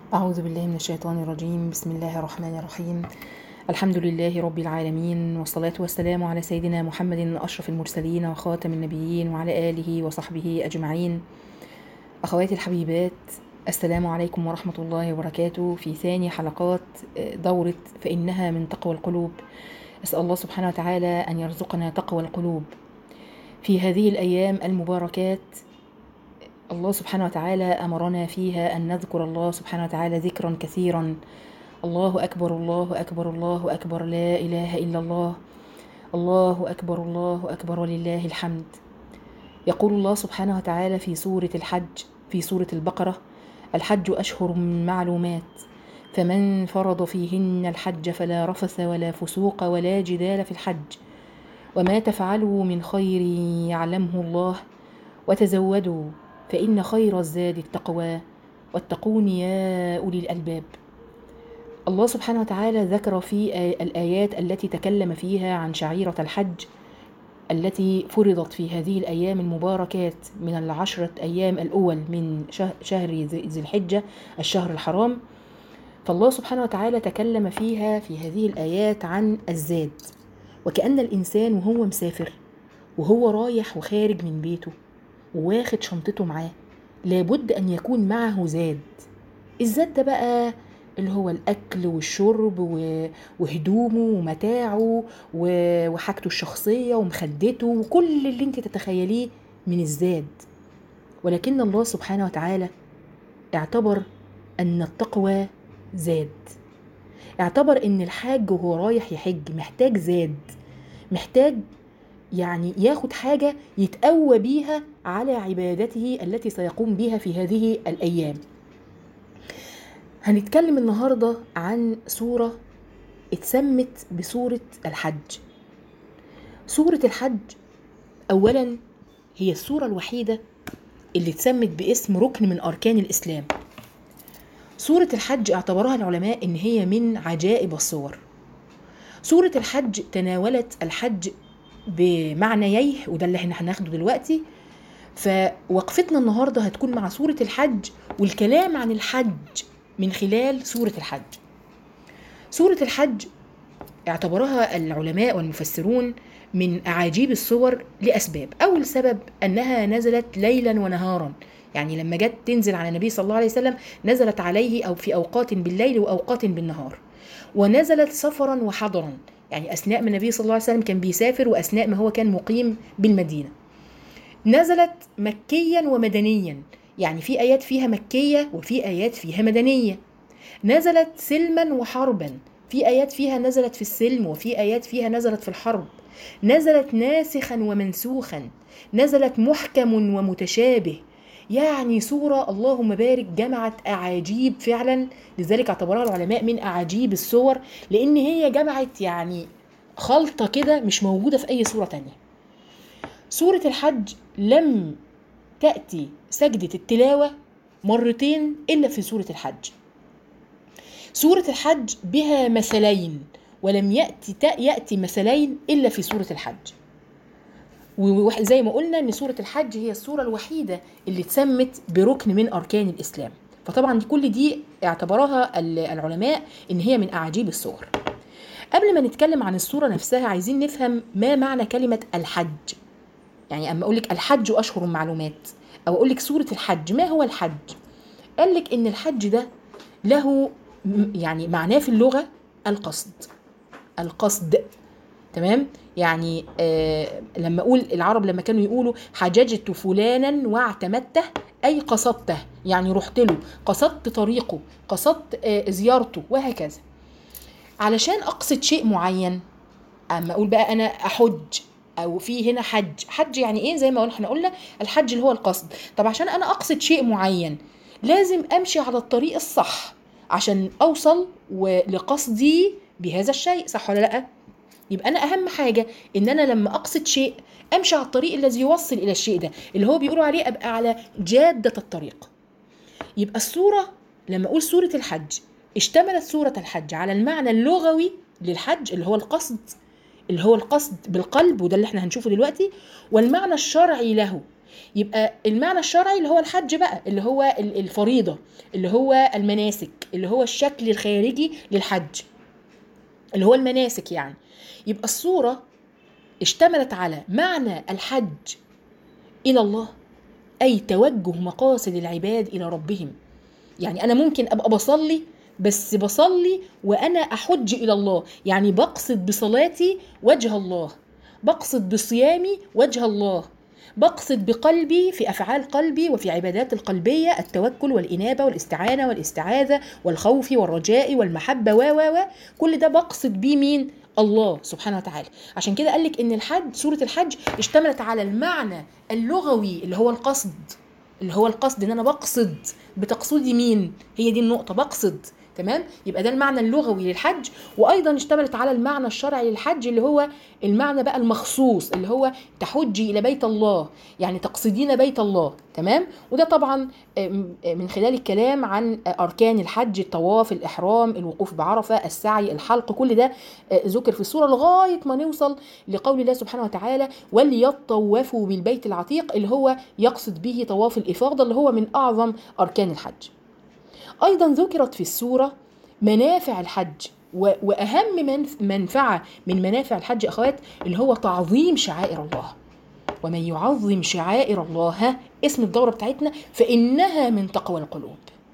أعوذ بالله من الشيطان الرجيم. بسم الله الرحمن الرحيم. الحمد لله رب العالمين، والصلاة والسلام على سيدنا محمد أشرف المرسلين وخاتم النبيين وعلى آله وصحبه أجمعين. أخواتي الحبيبات، السلام عليكم ورحمة الله وبركاته في ثاني حلقات دورة فإنها من تقوى القلوب. أسأل الله سبحانه وتعالى أن يرزقنا تقوى القلوب في هذه الأيام المباركات. الله سبحانه وتعالى أمرنا فيها أن نذكر الله سبحانه وتعالى ذكرا كثيرا. الله أكبر الله أكبر الله أكبر، لا إله إلا الله، الله أكبر الله أكبر ولله الحمد. يقول الله سبحانه وتعالى في سورة الحج، في سورة البقرة: الحج أشهر معلومات، فمن فرض فيهن الحج فلا رفث ولا فسوق ولا جدال في الحج، وما تفعلوا من خير يعلمه الله، وتزودوا فإن خير الزاد التقوى، واتقون يا أولي الألباب. الله سبحانه وتعالى ذكر في الآيات التي تكلم فيها عن شعيرة الحج التي فرضت في هذه الأيام المباركات من 10 أيام الأول من شهر ذي الحجة، الشهر الحرام. فالله سبحانه وتعالى تكلم فيها في هذه الآيات عن الزاد، وكأن الإنسان وهو مسافر وهو رايح وخارج من بيته وواخد شنطته معاه لابد أن يكون معه زاد. الزاد ده بقى اللي هو الأكل والشرب وهدومه ومتاعه وحاجته الشخصية ومخدته وكل اللي انت تتخيليه من الزاد. ولكن الله سبحانه وتعالى اعتبر أن التقوى زاد، اعتبر أن الحاج وهو رايح يحج محتاج زاد، محتاج يعني ياخد حاجة يتقوى بيها على عبادته التي سيقوم بها في هذه الأيام. هنتكلم النهاردة عن سورة اتسمت بسورة الحج. سورة الحج أولا هي السورة الوحيدة اللي اتسمت باسم ركن من أركان الإسلام. سورة الحج اعتبرها العلماء إن هي من عجائب الصور. سورة الحج تناولت الحج بمعنييه، وده اللي احنا هناخده دلوقتي. فوقفتنا النهاردة هتكون مع سورة الحج والكلام عن الحج من خلال سورة الحج. سورة الحج اعتبرها العلماء والمفسرون من أعاجيب الصور لأسباب. أول سبب أنها نزلت ليلا ونهارا، يعني لما جت تنزل على النبي صلى الله عليه وسلم نزلت عليه أو في أوقات بالليل وأوقات بالنهار، ونزلت سفرا وحضرا، يعني أثناء ما النبي صلى الله عليه وسلم كان بيسافر وأثناء ما هو كان مقيم بالمدينة. نزلت مكيا ومدنيا، يعني في آيات فيها مكية وفي آيات فيها مدنية. نزلت سلما وحربا، في آيات فيها نزلت في السلم وفي آيات فيها نزلت في الحرب. نزلت ناسخا ومنسوخا، نزلت محكم ومتشابه. يعني سورة اللهم بارك جمعت أعاجيب فعلا، لذلك اعتبرها العلماء من أعاجيب السور، لأن هي جمعت يعني خلطة كده مش موجودة في أي سورة تانية. سورة الحج لم تأتي سجدة التلاوة مرتين إلا في سورة الحج. سورة الحج بها مثلين، ولم يأتي مثلين إلا في سورة الحج. وزي ما قلنا أن سورة الحج هي السورة الوحيدة اللي اتسمت بركن من أركان الإسلام. فطبعا كل دي اعتبرها العلماء إن هي من أعاجيب السور. قبل ما نتكلم عن السورة نفسها عايزين نفهم ما معنى كلمة الحج. يعني أما أقولك الحج أشهر معلومات، أو أقولك سورة الحج، ما هو الحج؟ قالك إن الحج ده له يعني معناه في اللغة القصد. القصد، تمام؟ يعني لما أقول العرب لما كانوا يقولوا حججت فلانا واعتمدته، أي قصدته، يعني رحت له، قصدت طريقه، قصدت زيارته، وهكذا. علشان أقصد شيء معين، أما أقول بقى أنا أحج أو في هنا حج يعني إيه؟ زي ما احنا قلنا الحج اللي هو القصد. طب عشان أنا أقصد شيء معين لازم أمشي على الطريق الصح عشان أوصل لقصدي بهذا الشيء، صح ولا لأ؟ يبقى أنا أهم حاجة إن أنا لما أقصد شيء أمشي على الطريق الذي يوصل إلى الشيء ده، اللي هو بيقولوا عليه أبقى على جادة الطريق. يبقى السورة لما أقول سورة الحج اشتملت سورة الحج على المعنى اللغوي للحج اللي هو القصد، اللي هو القصد بالقلب، وده اللي احنا هنشوفه دلوقتي، والمعنى الشرعي له يبقى المعنى الشرعي اللي هو الحج بقى، اللي هو الفريضة، اللي هو المناسك، اللي هو الشكل الخارجي للحج، اللي هو المناسك يعني. يبقى الصورة اشتملت على معنى الحج إلى الله، أي توجه مقاصد العباد إلى ربهم. يعني أنا ممكن أبقى بصلي، بس بصلي وأنا أحج إلى الله، يعني بقصد بصلاتي وجه الله، بقصد بصيامي وجه الله، بقصد بقلبي في أفعال قلبي وفي عبادات القلبية التوكل والإنابة والاستعانة والاستعاذة والخوف والرجاء والمحبة و كل ده بقصد بيه مين؟ الله سبحانه وتعالى. عشان كده قالك إن الحج، سورة الحج اشتملت على المعنى اللغوي اللي هو القصد، اللي هو القصد، ان انا بقصد، بتقصدي مين؟ هي دي النقطة، بقصد. تمام؟ يبقى ده المعنى اللغوي للحج. وايضا اشتملت على المعنى الشرعي للحج اللي هو المعنى بقى المخصوص، اللي هو تحجي الى بيت الله، يعني تقصدين بيت الله. تمام؟ وده طبعا من خلال الكلام عن اركان الحج، الطواف، الاحرام، الوقوف بعرفة، السعي، الحلق، كل ده ذكر في السورة لغاية ما نوصل لقول الله سبحانه وتعالى وليطوفوا بالبيت العتيق، اللي هو يقصد به طواف الإفاضة، اللي هو من أعظم أركان الحج. أيضا ذكرت في السورة منافع الحج، وأهم منفعة من منافع الحج أخوات اللي هو تعظيم شعائر الله. ومن يعظم شعائر الله، اسم الدورة بتاعتنا، فإنها من تقوى القلوب.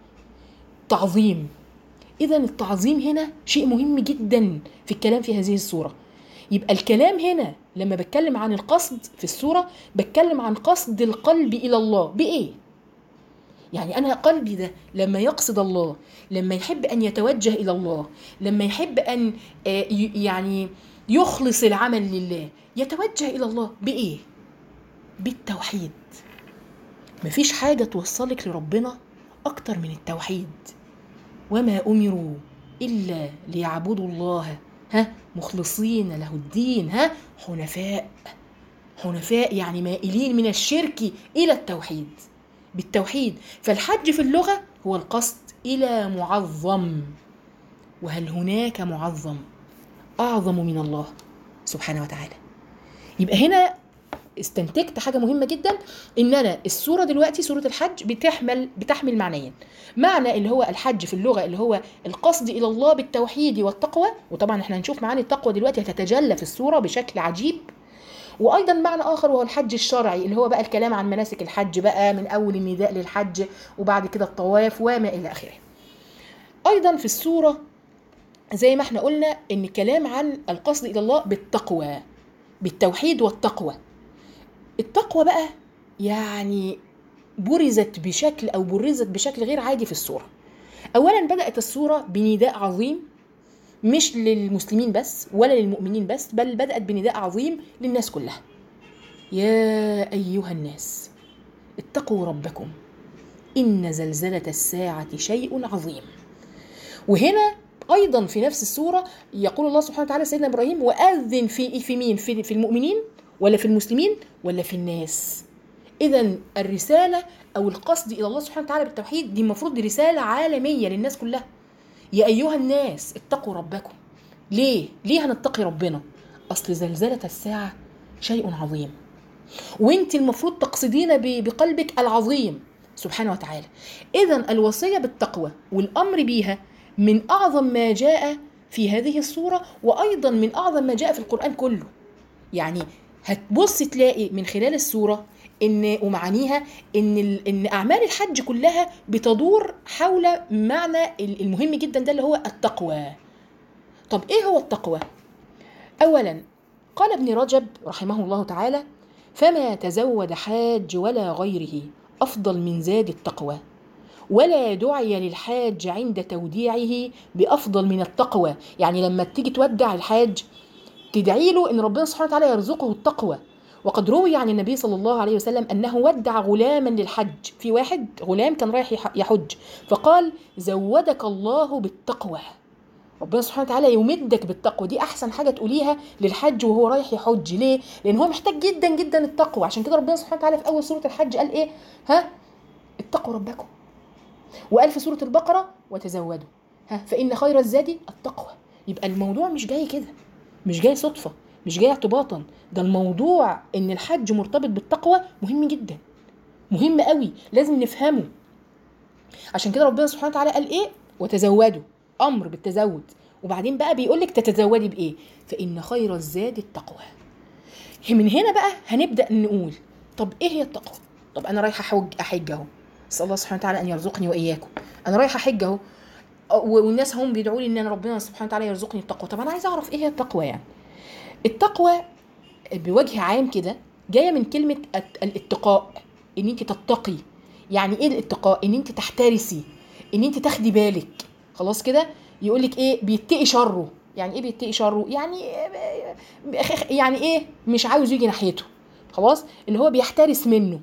تعظيم، إذن التعظيم هنا شيء مهم جدا في الكلام في هذه السورة. يبقى الكلام هنا لما بتكلم عن القصد في السورة، بتكلم عن قصد القلب إلى الله بإيه؟ يعني أنا قلبي ده لما يقصد الله، لما يحب أن يتوجه إلى الله، لما يحب أن يعني يخلص العمل لله، يتوجه إلى الله بإيه؟ بالتوحيد. مفيش حاجة توصلك لربنا أكتر من التوحيد. وما أمروا إلا ليعبدوا الله مخلصين له الدين حنفاء. حنفاء يعني مائلين من الشرك إلى التوحيد، بالتوحيد. فالحج في اللغة هو القصد إلى معظم، وهل هناك معظم أعظم من الله سبحانه وتعالى؟ يبقى هنا استنتجت حاجة مهمة جدا، ان انا السورة دلوقتي سورة الحج بتحمل معنيين. معنى اللي هو الحج في اللغة اللي هو القصد الى الله بالتوحيد والتقوى، وطبعا احنا هنشوف معاني التقوى دلوقتي هتتجلى في السورة بشكل عجيب. وايضا معنى اخر وهو الحج الشرعي اللي هو بقى الكلام عن مناسك الحج بقى من اول النداء للحج وبعد كده الطواف وما الى اخره. ايضا في السورة زي ما احنا قلنا ان كلام عن القصد الى الله بالتقوى، بالتوحيد والتقوى. التقوى بقى يعني برزت بشكل غير عادي في السورة. أولا بدأت السورة بنداء عظيم، مش للمسلمين بس ولا للمؤمنين بس، بل بدأت بنداء عظيم للناس كلها. يا أيها الناس اتقوا ربكم إن زلزلة الساعة شيء عظيم. وهنا أيضا في نفس السورة يقول الله سبحانه وتعالى سيدنا إبراهيم وأذن في مين؟ في المؤمنين ولا في المسلمين ولا في الناس؟ إذن الرسالة أو القصد إلى الله سبحانه وتعالى بالتوحيد دي المفروض دي رسالة عالمية للناس كلها. يا أيها الناس اتقوا ربكم. ليه هنتقي ربنا؟ أصل زلزلة الساعة شيء عظيم، وانت المفروض تقصدين بقلبك العظيم سبحانه وتعالى. إذن الوصية بالتقوى والأمر بيها من أعظم ما جاء في هذه السورة، وأيضا من أعظم ما جاء في القرآن كله. يعني هتبص تلاقي من خلال السورة ان ومعانيها ان اعمال الحج كلها بتدور حول معنى المهم جدا ده اللي هو التقوى. طب ايه هو التقوى؟ اولا قال ابن رجب رحمه الله تعالى فما تزود حاج ولا غيره افضل من زاد التقوى، ولا دعي للحاج عند توديعه بافضل من التقوى. يعني لما تيجي تودع الحاج تدعي له ان ربنا سبحانه وتعالى يرزقه التقوى. وقد روي عن النبي صلى الله عليه وسلم أنه ودع غلاما للحج. في واحد غلام كان رايح يحج فقال زودك الله بالتقوى، ربنا سبحانه وتعالى يمدك بالتقوى. دي أحسن حاجة تقوليها للحج وهو رايح يحج. ليه؟ لأن هو محتاج جدا جدا التقوى. عشان كده ربنا سبحانه وتعالى في أول سورة الحج قال إيه؟ اتقوا ربكم. وقال في سورة البقرة وتزودوا فإن خير الزاد التقوى. يبقى الموضوع مش جاي كده، مش جاي صدفة، مش جاي اعتباطا. ده الموضوع ان الحج مرتبط بالتقوى مهم جدا. مهم قوي، لازم نفهمه. عشان كده ربنا سبحانه وتعالى قال ايه؟ وتزودوا، امر بالتزود. وبعدين بقى بيقول لك تتزودي بايه؟ فان خير الزاد التقوى. من هنا بقى هنبدا نقول طب ايه هي التقوى؟ طب انا رايحه احج اهو، اسال الله سبحانه وتعالى ان يرزقني واياكم. انا رايحه احج اهو، والناس هم بيدعوا لي ان انا ربنا سبحانه وتعالى يرزقني التقوى. طب انا عايزه اعرف ايه هي التقوى يعني. التقوى بوجه عام كده جايه من كلمه الاتقاء، ان انت تتقي. يعني ايه الاتقاء؟ ان انت تحترسي، ان انت تاخدي بالك. خلاص كده. يقول لك ايه؟ بيتقي شره. يعني ايه بيتقي شره؟ يعني ايه؟ مش عاوز يجي ناحيته. خلاص، اللي هو بيحترس منه.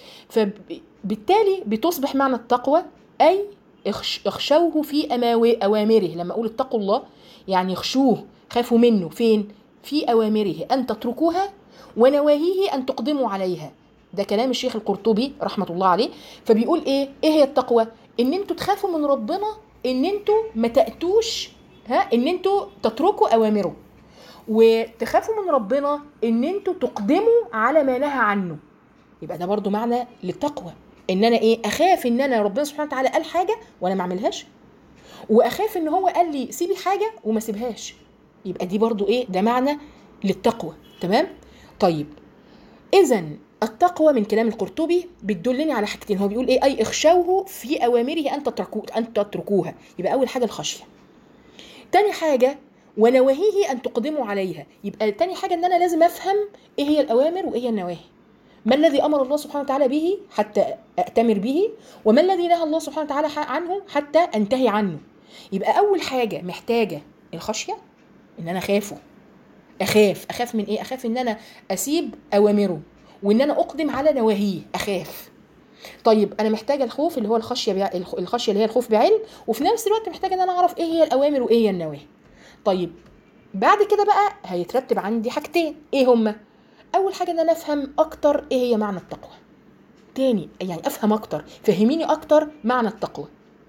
فبالتالي بتصبح معنى التقوى اي اخشوه في اوامره. لما اقول اتقوا الله يعني اخشوه، خافوا منه فين؟ في اوامره ان تتركوها، ونواهيه ان تقدموا عليها. ده كلام الشيخ القرطبي رحمه الله عليه. فبيقول ايه هي التقوى؟ ان انتوا تخافوا من ربنا، ان انتوا ما تاتوش، ان انتوا تتركوا اوامره، وتخافوا من ربنا ان انتوا تقدموا على ما نهى عنه. يبقى ده برضو معنى للتقوى، ان انا اخاف ان انا ربنا سبحانه وتعالى قال حاجه وانا ما اعملهاش، واخاف ان هو قال لي سيبي حاجه وما سيبهاش. يبقى دي برضو ده معنى للتقوى. تمام. طيب، اذا التقوى من كلام القرطبي بتدلني على حاجتين. هو بيقول اي اخشوه في اوامره ان تتركوها. يبقى اول حاجه الخشيه. تاني حاجه ونواهيه ان تقدموا عليها. يبقى تاني حاجه ان انا لازم افهم ايه هي الاوامر وايه هي النواهي. ما الذي امر الله سبحانه وتعالى به حتى اتمر به، وما الذي نهى الله سبحانه وتعالى عنه حتى انتهي عنه. يبقى اول حاجه محتاجه الخشيه، ان انا اخاف من ايه؟ اخاف ان انا اسيب اوامره، وان انا اقدم على نواهيه. اخاف. طيب انا محتاجه الخوف اللي هو الخشيه اللي هي الخوف بعلم، وفي نفس الوقت محتاجه ان انا اعرف ايه هي الاوامر وايه هي النواهي. طيب بعد كده بقى هيترتب عندي حاجتين. ايه هما؟ اول حاجه ان انا افهم اكتر ايه هي معنى التقوى. تاني يعني افهم اكتر، فهميني اكتر معنى التقوى.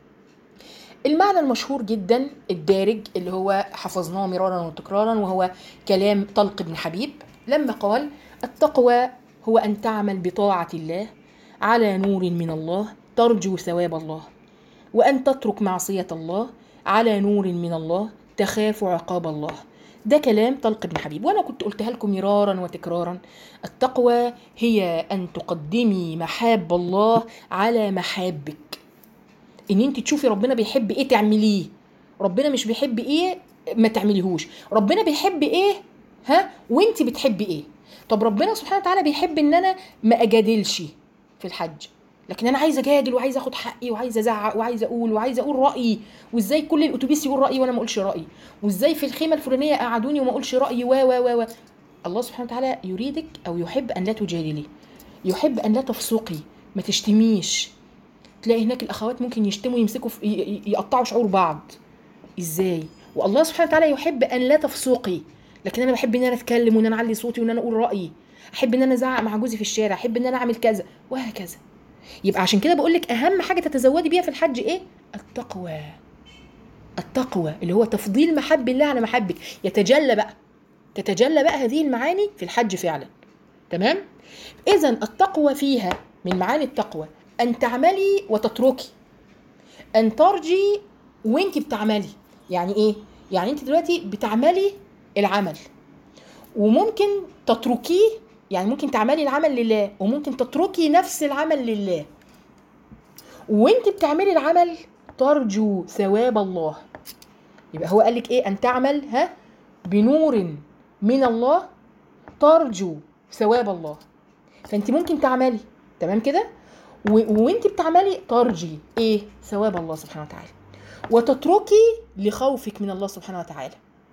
المعنى المشهور جدا الدارج اللي هو حفظناه مرارا وتكرارا، وهو كلام طلق بن حبيب لما قال: التقوى هو ان تعمل بطاعة الله على نور من الله ترجو ثواب الله، وان تترك معصية الله على نور من الله تخاف عقاب الله. ده كلام طلق بن حبيب، وانا كنت قلتها لكم مرارا وتكرارا. التقوى هي ان تقدمي محاب الله على محابك، ان انت تشوفي ربنا بيحب ايه تعمليه، ربنا مش بيحب ايه ما تعمليهوش، ربنا بيحب ايه وانت بتحبي ايه. طب ربنا سبحانه وتعالى بيحب ان انا ما اجادلش في الحج، لكن انا عايزه اجادل وعايزه اخد حقي وعايزه ازعق وعايزه اقول رايي، وازاي كل الاتوبيس يقول رايي وانا ما اقولش رايي، وازاي في الخيمه الفلانيه قعدوني وما اقولش رايي و الله سبحانه وتعالى يريدك او يحب ان لا تجادلي، يحب ان لا تفسقي، ما تشتميش. تلاقي هناك الاخوات ممكن يشتموا يمسكوا يقطعوا شعور بعض. ازاي؟ والله سبحانه وتعالى يحب ان لا تفسقي، لكن انا بحب ان انا اتكلم وان انا اعلي صوتي وان انا اقول رايي، احب ان انا ازعق مع جوزي في الشارع، احب ان انا اعمل كذا وهكذا. يبقى عشان كده بقول لك اهم حاجه تتزودي بيها في الحج ايه؟ التقوى. التقوى اللي هو تفضيل محب الله على محبك. تتجلى بقى هذه المعاني في الحج فعلا. تمام. اذا التقوى فيها من معاني التقوى ان تعملي وتتركي، ان ترجي وانت بتعملي. يعني ايه؟ يعني انت دلوقتي بتعملي العمل وممكن تتركيه، يعني ممكن تعملي العمل لله وممكن تتركي نفس العمل لله، وانت بتعملي العمل ترجو ثواب الله. يبقى هو قالك ايه؟ ان تعمل بنور من الله ترجو ثواب الله. فانت ممكن تعملي تمام كده وانت بتعملي ترجي ايه؟ ثواب الله سبحانه وتعالى، وتتركي لخوفك من الله سبحانه وتعالى.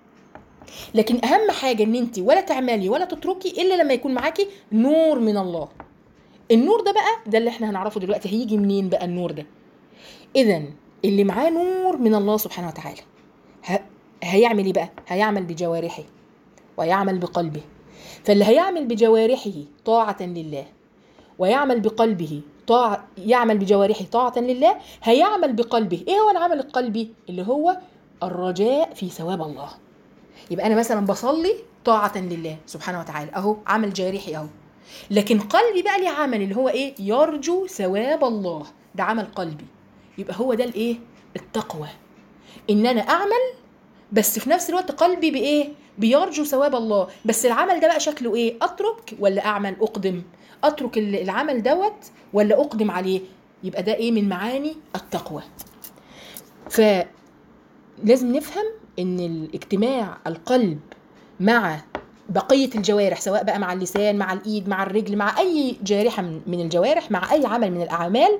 لكن اهم حاجه ان انت ولا تعملي ولا تتركي الا لما يكون معاكي نور من الله. النور ده بقى ده اللي احنا هنعرفه دلوقتي. هيجي منين بقى النور ده؟ اذا اللي معاه نور من الله سبحانه وتعالى هيعمل ايه بقى؟ هيعمل بجوارحه ويعمل بقلبه. فاللي هيعمل بجوارحه طاعه لله ويعمل بقلبه يعمل بجوارحه طاعة لله، هيعمل بقلبه. ايه هو العمل القلبي؟ اللي هو الرجاء في ثواب الله. يبقى انا مثلا بصلي طاعة لله سبحانه وتعالى اهو، عمل جارحي اهو. لكن قلبي بقى لي عمل اللي هو ايه؟ يرجو ثواب الله، ده عمل قلبي. يبقى هو ده الايه؟ التقوى. ان انا اعمل بس في نفس الوقت قلبي بايه؟ بيرجو ثواب الله. بس العمل ده بقى شكله ايه؟ اترك ولا اعمل؟ اقدم. اترك العمل دوت ولا اقدم عليه؟ يبقى ده ايه من معاني التقوى. فلازم نفهم ان الاجتماع القلب مع بقية الجوارح، سواء بقى مع اللسان، مع الايد، مع الرجل، مع اي جارحة من الجوارح، مع اي عمل من الاعمال،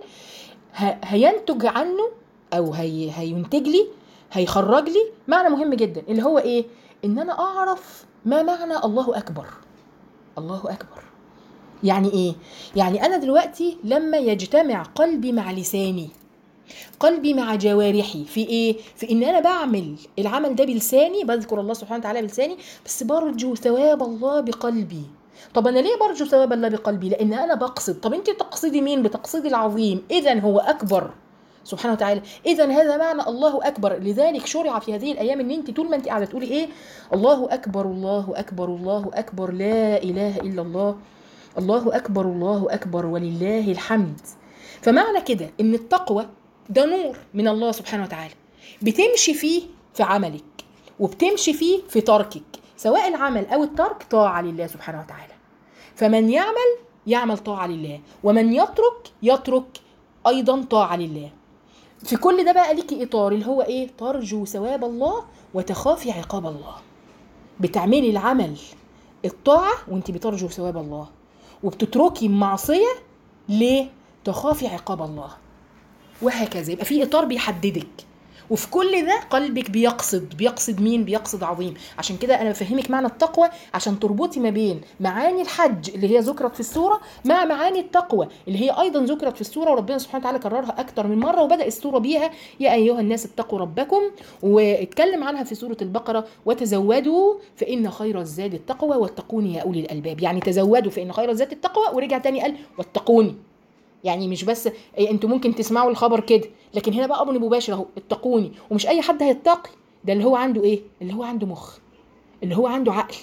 هينتج عنه او هينتج لي، هيخرج لي معنى مهم جدا اللي هو ايه؟ ان انا اعرف ما معنى الله اكبر. الله اكبر يعني ايه؟ يعني انا دلوقتي لما يجتمع قلبي مع لساني، قلبي مع جوارحي في ايه؟ في ان انا بعمل العمل ده بلساني، بذكر الله سبحانه وتعالى بلساني، بس برجو ثواب الله بقلبي. طب انا ليه برجو ثواب الله بقلبي؟ لان انا بقصد. طب انت تقصدي مين؟ بتقصدي العظيم، اذا هو اكبر سبحانه وتعالى. اذا هذا معنى الله اكبر. لذلك شرع في هذه الايام ان انت طول ما انت قاعده تقولي ايه؟ الله اكبر الله اكبر الله اكبر لا اله الا الله، الله اكبر الله اكبر ولله الحمد. فمعنى كده ان التقوى ده نور من الله سبحانه وتعالى، بتمشي فيه في عملك وبتمشي فيه في تركك، سواء العمل او الترك طاعة لله سبحانه وتعالى. فمن يعمل طاعة لله، ومن يترك ايضا طاعة لله. في كل ده بقى ليكي اطار اللي هو ايه؟ ترجو ثواب الله وتخافي عقاب الله. بتعملي العمل الطاعة وانت بترجو ثواب الله، وبتتركي المعصية ليه؟ تخافي عقاب الله. وهكذا يبقى في اطار بيحددك، وفي كل ده قلبك بيقصد مين؟ بيقصد عظيم. عشان كده انا بفهمك معنى التقوى عشان تربطي ما بين معاني الحج اللي هي ذكرت في السوره مع معاني التقوى اللي هي ايضا ذكرت في السوره، وربنا سبحانه وتعالى كررها اكتر من مره، وبدا السوره بيها يا ايها الناس اتقوا ربكم، واتكلم عنها في سوره البقره وتزودوا فان خير الزاد التقوى واتقوني يا اولي الالباب. يعني تزودوا فان خير الزاد التقوى، ورجع تاني قال واتقوني. يعني مش بس انتوا ممكن تسمعوا الخبر كده، لكن هنا بقى امر مباشر اهو، اتقوني. ومش اي حد هيتقي، ده اللي هو عنده ايه؟ اللي هو عنده مخ، اللي هو عنده عقل.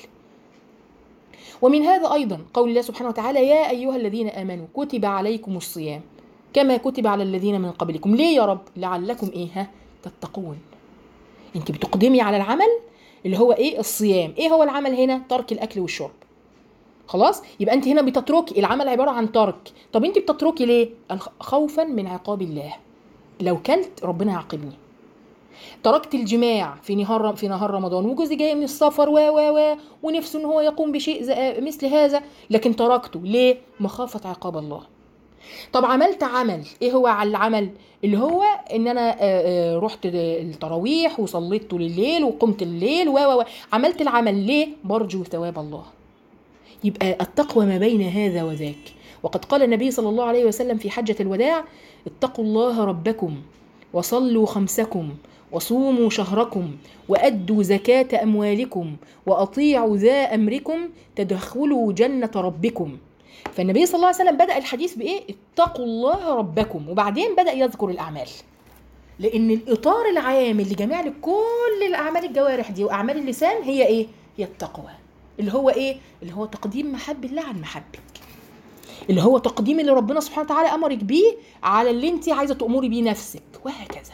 ومن هذا ايضا قول الله سبحانه وتعالى يا ايها الذين امنوا كتب عليكم الصيام كما كتب على الذين من قبلكم. ليه يا رب؟ لعلكم ايه؟ تتقون. انت بتقدمي على العمل اللي هو ايه؟ الصيام. ايه هو العمل هنا؟ ترك الاكل والشرب. خلاص، يبقى انت هنا بتتركي العمل، عباره عن ترك. طب انت بتتركي ليه؟ خوفا من عقاب الله، لو كلت ربنا يعاقبني. تركت الجماع في نهار رمضان، وجوزي جاي من السفر ونفسه ان هو يقوم بشيء مثل هذا، لكن تركته ليه؟ مخافه عقاب الله. طب عملت عمل، ايه هو العمل؟ اللي هو ان انا رحت التراويح وصليت طول الليل وقمت الليل عملت العمل ليه؟ برجو ثواب الله. يبقى التقوى ما بين هذا وذاك. وقد قال النبي صلى الله عليه وسلم في حجة الوداع اتقوا الله ربكم وصلوا خمسكم وصوموا شهركم وأدوا زكاة أموالكم وأطيعوا ذا أمركم تدخلوا جنة ربكم. فالنبي صلى الله عليه وسلم بدأ الحديث بإيه؟ اتقوا الله ربكم، وبعدين بدأ يذكر الأعمال، لأن الإطار العام اللي جمع لك كل الأعمال الجوارح دي وأعمال اللسان هي إيه؟ هي التقوى. اللي هو ايه؟ اللي هو تقديم محب الله عن محبك، اللي هو تقديم اللي ربنا سبحانه وتعالى امرك بيه على اللي انت عايزه تأمري بيه نفسك، وهكذا.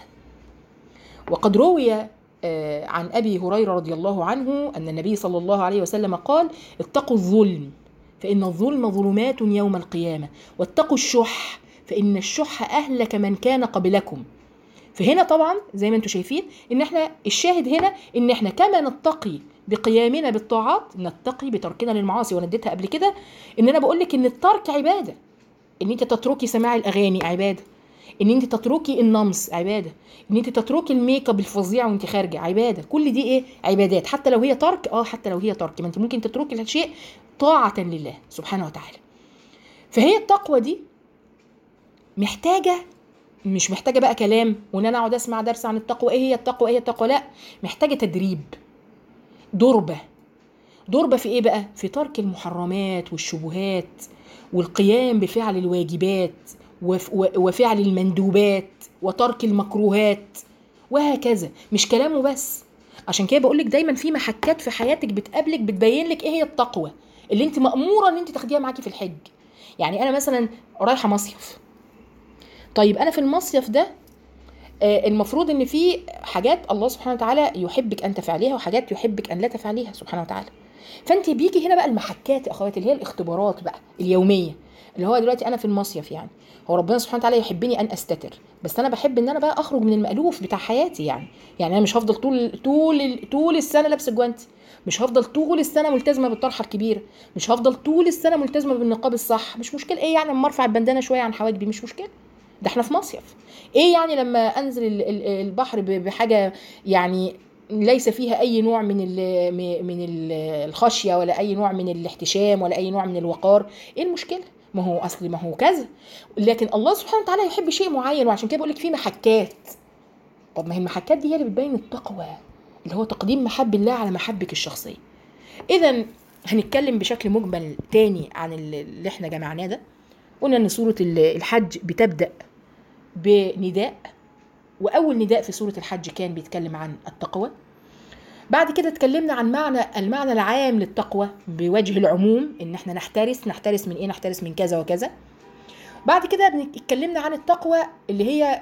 وقد روي عن ابي هريره رضي الله عنه ان النبي صلى الله عليه وسلم قال اتقوا الظلم فان الظلم ظلمات يوم القيامه، واتقوا الشح فان الشح اهلك من كان قبلكم. فهنا طبعا زي ما انتم شايفين ان احنا الشاهد هنا ان احنا كما نتقي بقيامنا بالطاعات نتقي بتركنا للمعاصي. وانا اديتها قبل كده ان انا بقول لك ان الترك عباده، ان انت تتركي سماع الاغاني عباده، ان انت تتركي النمص عباده، ان انت تتركي الميك اب الفظيع وانت خارجه عباده. كل دي ايه؟ عبادات، حتى لو هي ترك. حتى لو هي ترك، ما انت ممكن تتركي الشيء طاعه لله سبحانه وتعالى. فهي التقوى دي محتاجه، مش محتاجه بقى كلام وان انا اقعد اسمع درس عن التقوى ايه هي التقوى ايه هي التقوى، لا، محتاجه تدريب، ضربة في ايه بقى؟ في ترك المحرمات والشبهات والقيام بفعل الواجبات وفعل المندوبات وترك المكروهات، وهكذا. مش كلامه بس. عشان كده بقولك دايما في محكات في حياتك بتقابلك بتبين لك ايه هي التقوى. اللي انت مأمورة ان انت تاخديها معاكي في الحج. يعني انا مثلا رايحة مصيف، طيب انا في المصيف ده المفروض ان في حاجات الله سبحانه وتعالى يحبك ان تفعليها وحاجات يحبك ان لا تفعليها سبحانه وتعالى. فانت بيجي هنا بقى المحكات يا اخواتي، اللي هي الاختبارات بقى اليوميه، اللي هو دلوقتي انا في المصيف، يعني هو ربنا سبحانه وتعالى يحبني ان استتر، بس انا بحب ان انا بقى اخرج من المألوف بتاع حياتي. يعني انا مش هفضل طول السنه لابسه جوانتي، مش هفضل طول السنه ملتزمه بالطرحه الكبيره، مش هفضل طول السنه ملتزمه بالنقاب الصح. مش مشكله ايه يعني لما ارفع البندانه شويه عن حواجبي، مش مشكله، ده احنا في مصيف. ايه يعني لما انزل البحر بحاجه يعني ليس فيها اي نوع من الخشيه، ولا اي نوع من الاحتشام، ولا اي نوع من الوقار؟ ايه المشكله؟ ما هو كذا. لكن الله سبحانه وتعالى يحب شيء معين، وعشان كده بقول لك في محكات. طب ما هي المحكات دي هي اللي بتبين التقوى، اللي هو تقديم محب الله على محبك الشخصيه. اذا هنتكلم بشكل مجمل تاني عن اللي احنا جمعناه ده. قلنا ان سوره الحج بتبدا بنداء، واول نداء في سوره الحج كان بيتكلم عن التقوى. بعد كده اتكلمنا عن المعنى العام للتقوى بوجه العموم، ان احنا نحترس من ايه؟ نحترس من كذا وكذا. بعد كده اتكلمنا عن التقوى اللي هي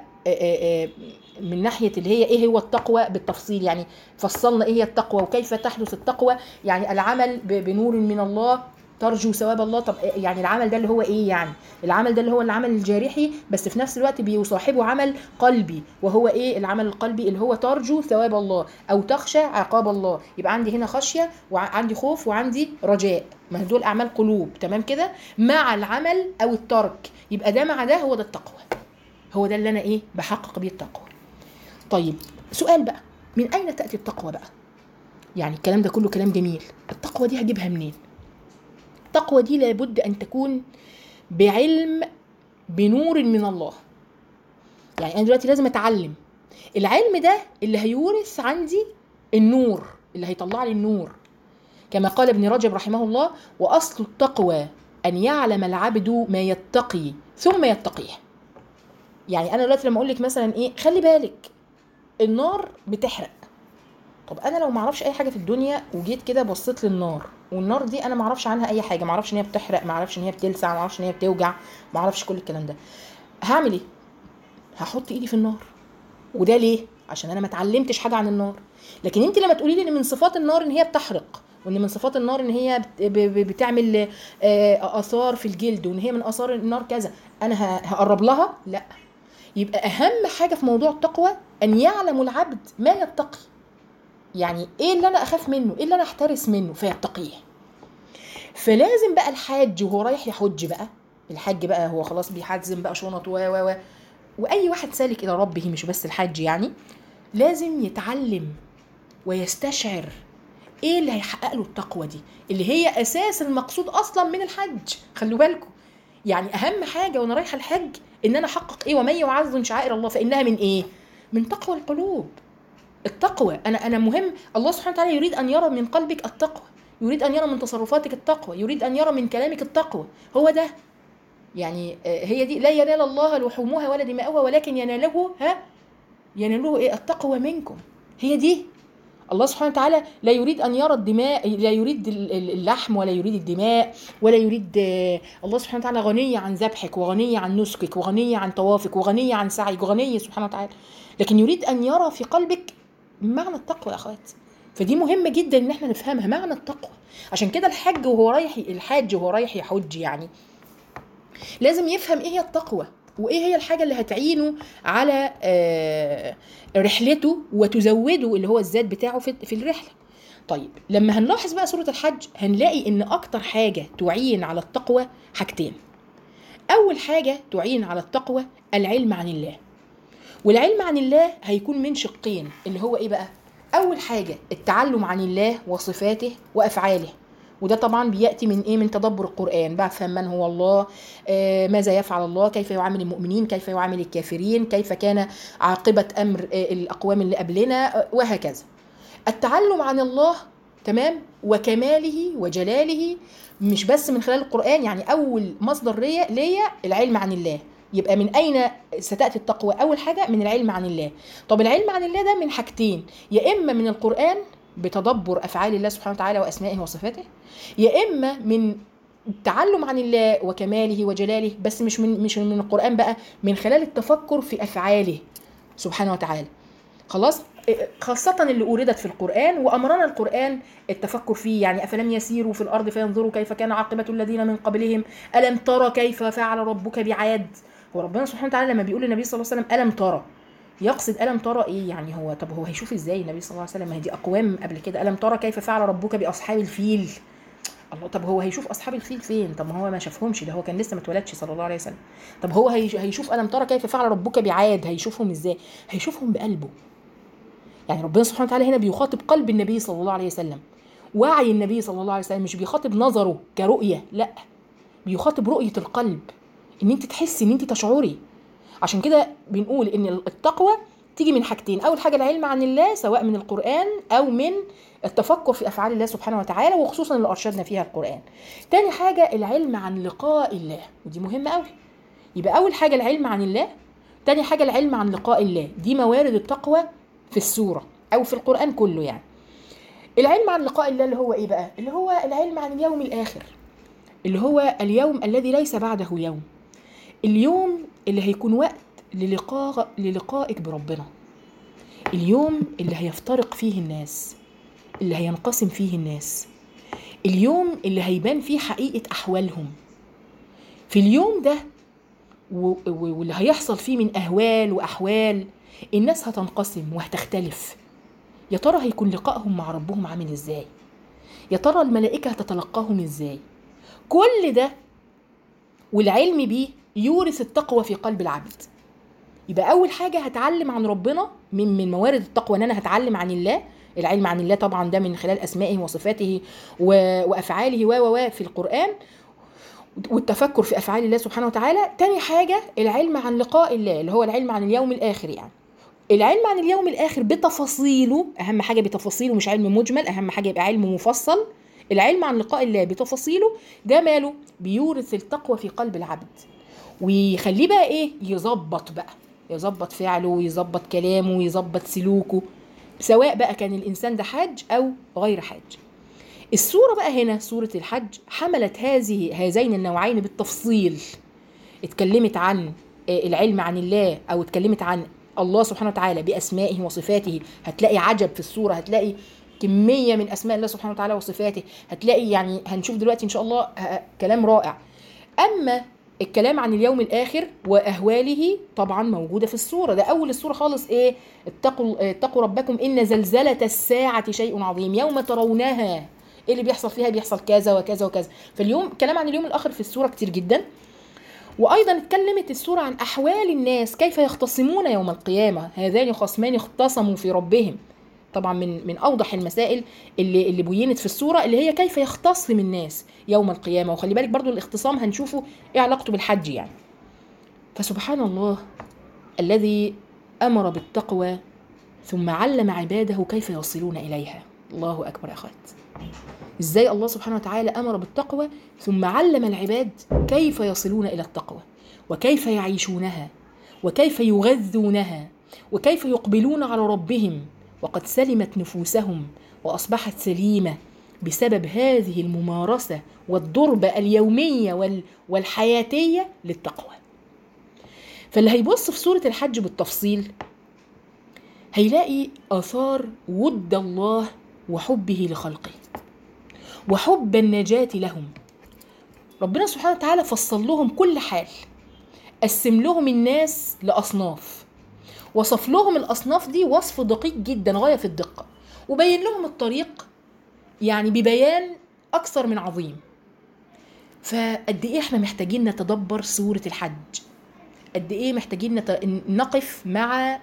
من ناحيه اللي هي ايه هو التقوى بالتفصيل، يعني فصلنا ايه هي التقوى وكيف تحدث التقوى. يعني العمل بنور من الله ترجو ثواب الله. طب يعني العمل ده اللي هو ايه؟ يعني العمل ده اللي هو العمل الجارحي، بس في نفس الوقت بيصاحبه عمل قلبي، وهو ايه العمل القلبي؟ اللي هو ترجو ثواب الله او تخشى عقاب الله. يبقى عندي هنا خشيه وعندي خوف وعندي رجاء، ما دول اعمال قلوب، تمام كده، مع العمل او الترك. يبقى ده مع ده، هو ده التقوى، هو ده اللي انا ايه بحقق بيه التقوى. طيب سؤال بقى، من اين تاتي التقوى بقى؟ يعني الكلام ده كله كلام جميل، التقوى دي هجيبها منين؟ التقوى دي لابد ان تكون بعلم بنور من الله. يعني انا دلوقتي لازم اتعلم العلم ده اللي هيورث عندي النور، اللي هيطلع لي النور. كما قال ابن رجب رحمه الله: واصل التقوى ان يعلم العبد ما يتقي ثم يتقيه. يعني انا دلوقتي لما اقول لك مثلا ايه، خلي بالك النار بتحرق. طب انا لو ما اعرفش اي حاجه في الدنيا وجيت كده بصيت للنار، والنار دي انا ما اعرفش عنها اي حاجه، ما اعرفش ان هي بتحرق، ما اعرفش ان هي بتلسع، ما اعرفش ان هي بتوجع، ما اعرفش كل الكلام ده، هعمل ايه؟ هحط ايدي في النار. وده ليه؟ عشان انا ما اتعلمتش حاجه عن النار. لكن انت لما تقولي لي ان من صفات النار ان هي بتحرق، وان من صفات النار ان هي بتعمل اثار في الجلد، وان هي من اثار النار كذا، انا هقرب لها؟ لا. يبقى اهم حاجه في موضوع التقوى ان يعلم العبد ما يتقي. يعني ايه اللي انا اخاف منه، ايه اللي انا احترس منه فيتقيه. فلازم بقى الحاج وهو رايح يحج بقى، الحج بقى هو خلاص بيحزم بقى شنط واي واحد سالك الى ربه، مش بس الحج، يعني لازم يتعلم ويستشعر ايه اللي هيحقق له التقوى دي، اللي هي اساس المقصود اصلا من الحج. خلوا بالكم، يعني اهم حاجه وانا رايحه الحج ان انا احقق ايه؟ ومن يعظم شعائر الله فانها من ايه؟ من تقوى القلوب. التقوى انا مهم، الله سبحانه وتعالى يريد ان يرى من قلبك التقوى، يريد ان يرى من تصرفاتك التقوى، يريد ان يرى من كلامك التقوى. هو ده يعني هي دي: لا ينال الله لحومها ولا دماؤها ولكن يناله ايه؟ التقوى منكم. هي دي. الله سبحانه وتعالى لا يريد ان يرى الدماء، لا يريد اللحم، ولا يريد الدماء، ولا يريد. الله سبحانه وتعالى غني عن ذبحك، وغني عن نسكك، وغني عن طوافك، وغني عن سعيك، وغني سبحانه وتعالى. لكن يريد ان يرى في قلبك معنى التقوى يا اخوات. فدي مهمه جدا ان احنا نفهمها، معنى التقوى. عشان كده الحاج وهو رايح يحج، يعني لازم يفهم ايه هي التقوى، وايه هي الحاجه اللي هتعينه على رحلته وتزوده، اللي هو الزاد بتاعه في الرحله. طيب لما هنلاحظ بقى سوره الحج هنلاقي ان اكتر حاجه تعين على التقوى حاجتين. اول حاجه تعين على التقوى العلم عن الله، والعلم عن الله هيكون من شقين، اللي هو ايه بقى؟ اول حاجه التعلم عن الله وصفاته وافعاله، وده طبعا بياتي من ايه؟ من تدبر القران، بفهم من هو الله، ماذا يفعل الله، كيف يعامل المؤمنين، كيف يعامل الكافرين، كيف كان عاقبه امر الاقوام اللي قبلنا، وهكذا. التعلم عن الله، تمام، وكماله وجلاله، مش بس من خلال القرآن. يعني أول مصدر ليا العلم عن الله. يبقى من أين ستأتي التقوى؟ أول حاجة من العلم عن الله. طب العلم عن الله ده من حاجتين: يا إما من القرآن بتدبر أفعال الله سبحانه وتعالى وأسمائه وصفاته، يا إما من التعلم عن الله وكماله وجلاله، بس مش من القرآن بقى، من خلال التفكر في أفعاله سبحانه وتعالى. خلاص، خاصة اللي أوردت في القرآن وأمرنا القرآن التفكر فيه. يعني أفلم يسيروا في الأرض فينظروا كيف كان عاقبة الذين من قبلهم ألم ترى كيف فعل ربك بعاد. هو ربنا سبحانه وتعالى لما بيقول للنبي صلى الله عليه وسلم ألم ترى، يقصد ألم ترى إيه؟ يعني هو طب هو هيشوف إزاي النبي صلى الله عليه وسلم؟ ما هي دي أقوام قبل كده، ألم ترى كيف فعل ربك بأصحاب الفيل. الله، طب هو هيشوف أصحاب الفيل فين؟ طب ما هو ما شافهمش، ده هو كان لسه ما اتولدش صلى الله عليه وسلم. طب هو هيشوف ألم ترى كيف فعل ربك بعاد، هيشوفهم إزاي؟ هيشوفهم بقلبه. يعني ربنا سبحانه وتعالى هنا بيخاطب قلب النبي صلى الله عليه وسلم، وعي النبي صلى الله عليه وسلم، مش بيخاطب نظره كرؤية، لا، بيخاطب رؤية القلب، ان انت تحسي، ان انت تشعري. عشان كده بنقول ان التقوى تيجي من حاجتين: اول حاجة العلم عن الله، سواء من القرآن او من التفكر في افعال الله سبحانه وتعالى، وخصوصا اللي ارشدنا فيها القرآن. تاني حاجة العلم عن لقاء الله، ودي مهمة قوي. يبقى اول حاجة العلم عن الله، تاني حاجة العلم عن لقاء الله. دي موارد التقوى في السورة أو في القرآن كله. يعني العلم عن لقاء الله اللي هو إيه بقى؟ اللي هو العلم عن اليوم الآخر، اللي هو اليوم الذي ليس بعده يوم، اليوم اللي هيكون وقت للقائك بربنا، اليوم اللي هيفترق فيه الناس، اللي هينقسم فيه الناس، اليوم اللي هيبان فيه حقيقة أحوالهم. في اليوم ده واللي هيحصل فيه من أهوال وأحوال، الناس هتنقسم وهتختلف. يا ترى هيكون لقائهم مع ربهم عامل ازاي؟ يا ترى الملائكة هتتلقاهم ازاي؟ كل ده والعلم بيه يورث التقوى في قلب العبد. يبقى أول حاجة هتعلم عن ربنا، من موارد التقوى ان انا هتعلم عن الله. العلم عن الله طبعا ده من خلال أسمائه وصفاته وأفعاله في القرآن، والتفكر في أفعال الله سبحانه وتعالى. تاني حاجة العلم عن لقاء الله، اللي هو العلم عن اليوم الآخر. يعني العلم عن اليوم الآخر بتفاصيله، أهم حاجة بتفاصيله، مش علم مجمل، أهم حاجة يبقى علم مفصل. العلم عن لقاء الله بتفاصيله ده ماله؟ بيورث التقوى في قلب العبد، ويخليه بقى إيه؟ يظبط فعله، ويظبط كلامه، ويظبط سلوكه، سواء بقى كان الإنسان ده حاج أو غير حاج. السورة بقى هنا سورة الحج حملت هذين النوعين بالتفصيل. اتكلمت عن العلم عن الله، أو اتكلمت عن الله سبحانه وتعالى بأسمائه وصفاته. هتلاقي عجب في السورة، هتلاقي كمية من أسماء الله سبحانه وتعالى وصفاته، هتلاقي يعني هنشوف دلوقتي إن شاء الله كلام رائع. أما الكلام عن اليوم الآخر وأهواله طبعا موجودة في السورة. ده أول السورة خالص، إيه؟ اتقوا ربكم إن زلزلة الساعة شيء عظيم يوم ترونها. إيه اللي بيحصل فيها؟ بيحصل كذا وكذا وكذا. فاليوم كلام عن اليوم الآخر في السورة كتير جدا. وأيضا اتكلمت السورة عن أحوال الناس، كيف يختصمون يوم القيامة. هذان خصمان اختصموا في ربهم. طبعا من أوضح المسائل اللي بينت في السورة، اللي هي كيف يختصم الناس يوم القيامة. وخلي بالك برضو الاختصام هنشوفه إيه علاقته بالحج يعني. فسبحان الله الذي أمر بالتقوى ثم علم عباده كيف يصلون إليها. الله أكبر يا أخوات. إزاي الله سبحانه وتعالى أمر بالتقوى ثم علم العباد كيف يصلون إلى التقوى، وكيف يعيشونها، وكيف يغذونها، وكيف يقبلون على ربهم وقد سلمت نفوسهم وأصبحت سليمة بسبب هذه الممارسة والضربة اليومية والحياتية للتقوى. فاللي هيبص في سورة الحج بالتفصيل هيلاقي آثار ود الله وحبه لخلقه وحب النجاة لهم. ربنا سبحانه وتعالى فصل لهم كل حال، قسم لهم الناس لأصناف، وصف لهم الأصناف دي وصف دقيق جدا غاية في الدقة، وبين لهم الطريق يعني ببيان أكثر من عظيم. فقد إيه إحنا محتاجين نتدبر سورة الحج، قد إيه محتاجين نقف مع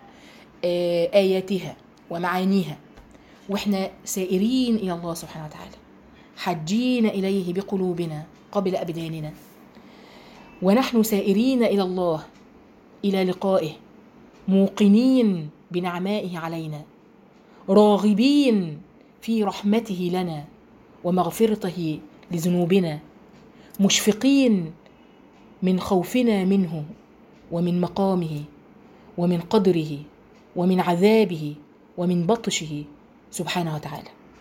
آياتها ومعانيها، وإحنا سائرين إلى الله سبحانه وتعالى، حجين إليه بقلوبنا قبل أبداننا، ونحن سائرين إلى الله إلى لقائه، موقنين بنعمائه علينا، راغبين في رحمته لنا ومغفرته لذنوبنا، مشفقين من خوفنا منه ومن مقامه ومن قدره ومن عذابه ومن بطشه سبحانه وتعالى.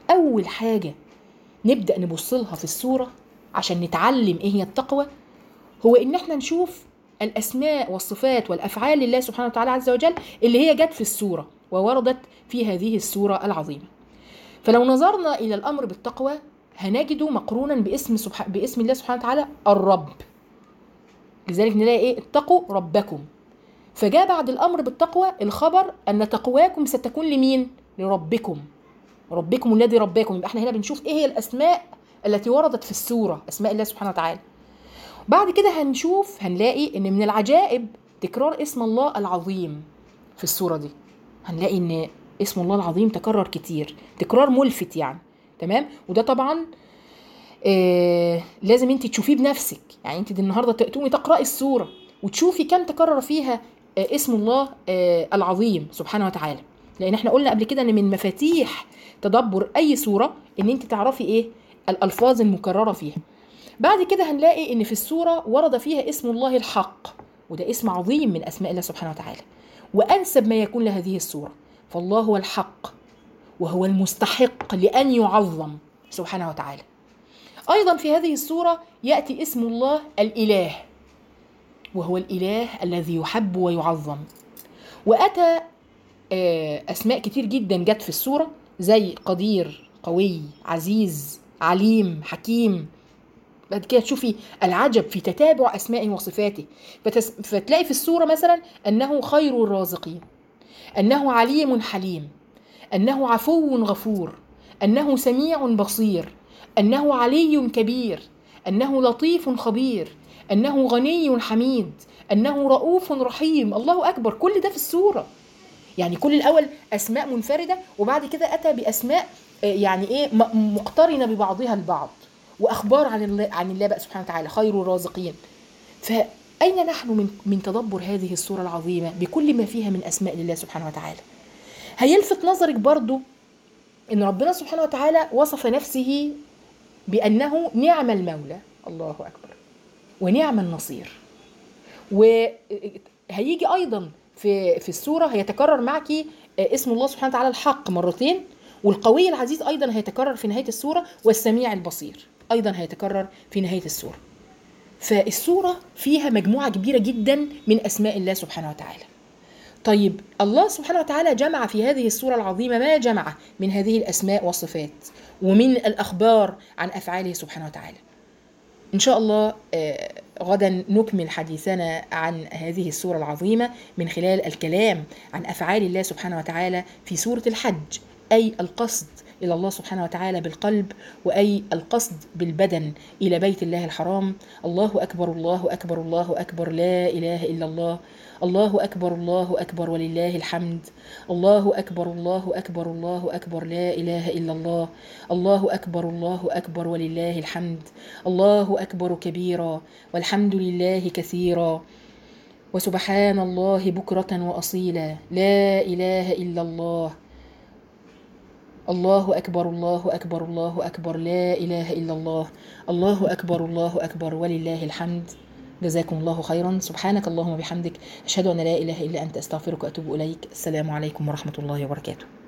أول حاجة نبدأ نبص لها في السورة عشان نتعلم إيه هي التقوى، هو إن احنا نشوف الأسماء والصفات والأفعال لله سبحانه وتعالى عز وجل اللي هي جت في السورة ووردت في هذه السورة العظيمة. فلو نظرنا إلى الأمر بالتقوى هنجده مقرونا باسم الله سبحانه وتعالى الرب. لذلك نلاقي إيه؟ اتقوا ربكم. فجاء بعد الأمر بالتقوى الخبر أن تقواكم ستكون لمين؟ لربكم. ربكم الذي رباكم. يبقى احنا هنا بنشوف إيه هي الأسماء التي وردت في السورة، أسماء الله سبحانه وتعالى. بعد كده هنلاقي ان من العجائب تكرار اسم الله العظيم في السورة دي. هنلاقي ان اسم الله العظيم تكرر كتير، تكرار ملفت يعني. تمام. وده طبعا لازم انت تشوفيه بنفسك. يعني انت النهارده تقومي تقرأي السورة وتشوفي كم تكرر فيها اسم الله العظيم سبحانه وتعالى. لان احنا قلنا قبل كده ان من مفاتيح تدبر اي سورة ان انت تعرفي ايه الالفاظ المكررة فيها. بعد كده هنلاقي ان في السورة ورد فيها اسم الله الحق، وده اسم عظيم من اسماء الله سبحانه وتعالى، وانسب ما يكون لهذه السورة. فالله هو الحق وهو المستحق لان يعظم سبحانه وتعالى. ايضا في هذه السورة يأتي اسم الله الاله، وهو الاله الذي يحب ويعظم. واتى اسماء كتير جدا جت في السورة زي قدير، قوي، عزيز، عليم، حكيم. بعد كده تشوفي العجب في تتابع أسمائه وصفاته. فتلاقي في السورة مثلا أنه خير الرازقين، أنه عليم حليم، أنه عفو غفور، أنه سميع بصير، أنه علي كبير، أنه لطيف خبير، أنه غني حميد، أنه رؤوف رحيم. الله أكبر، كل ده في السورة. يعني كل الأول أسماء منفردة، وبعد كده أتى بأسماء يعني إيه مقترنة ببعضها البعض، واخبار عن الله بقى سبحانه وتعالى خير الرازقين. فاين نحن من تدبر هذه السوره العظيمه بكل ما فيها من اسماء لله سبحانه وتعالى؟ هيلفت نظرك برضو ان ربنا سبحانه وتعالى وصف نفسه بانه نعم المولى، الله اكبر، ونعم النصير. وهيجي ايضا في السوره هيتكرر معك اسم الله سبحانه وتعالى الحق مرتين، والقوي العزيز ايضا هيتكرر في نهايه السوره، والسميع البصير ايضا هيتكرر في نهايه السوره. فالسوره فيها مجموعه كبيره جدا من اسماء الله سبحانه وتعالى. طيب الله سبحانه وتعالى جمع في هذه السوره العظيمه ما جمع من هذه الاسماء والصفات ومن الاخبار عن افعاله سبحانه وتعالى. إن شاء الله غدا نكمل حديثنا عن هذه السورة العظيمة من خلال الكلام عن أفعال الله سبحانه وتعالى في سورة الحج، أي القصد إلى الله سبحانه وتعالى بالقلب، وأي القصد بالبدن إلى بيت الله الحرام. الله أكبر، الله أكبر، الله أكبر، لا إله إلا الله. الله أكبر، الله أكبر، ولله الحمد. الله أكبر، الله أكبر، الله أكبر، لا إله إلا الله. الله أكبر، الله أكبر، ولله الحمد. الله أكبر كبيرا، والحمد لله كثيرا، وسبحان الله بكرة وأصيلا، لا إله إلا الله. الله أكبر، الله أكبر، الله أكبر، لا إله إلا الله. الله أكبر، الله أكبر، ولله الحمد. جزاكم الله خيرا. سبحانك اللهم وبحمدك، أشهد أن لا إله إلا أنت، أستغفرك وأتوب إليك. السلام عليكم ورحمة الله وبركاته.